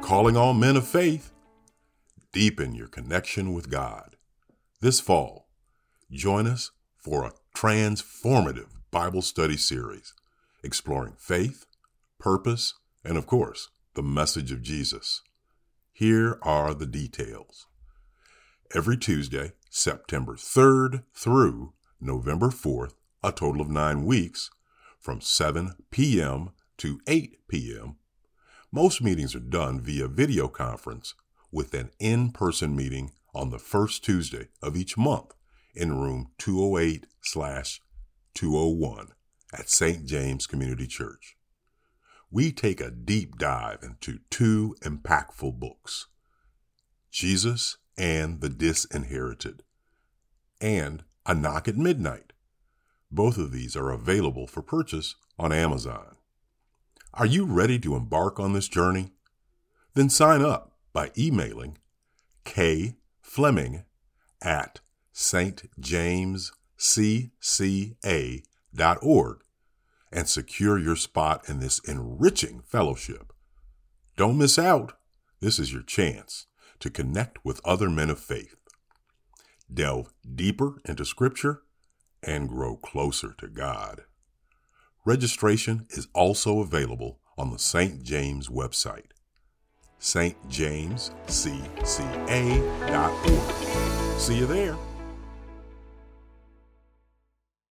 calling all men of faith. Deepen your connection with God. This fall, join us for a transformative Bible study series exploring faith, purpose, and of course, the message of Jesus. Here are the details. Every Tuesday, September 3rd through November 4th, a total of 9 weeks, from 7 p.m. to 8 p.m., most meetings are done via video conference with an in-person meeting on the first Tuesday of each month in room 208/201 at St. James Community Church. We take a deep dive into 2 impactful books, Jesus and the Disinherited, and A Knock at Midnight. Both of these are available for purchase on Amazon. Are you ready to embark on this journey? Then sign up by emailing kfleming@stjamescca.org and secure your spot in this enriching fellowship. Don't miss out. This is your chance to connect with other men of faith, delve deeper into Scripture, and grow closer to God. Registration is also available on the St. James website, stjamescca.org. See you there.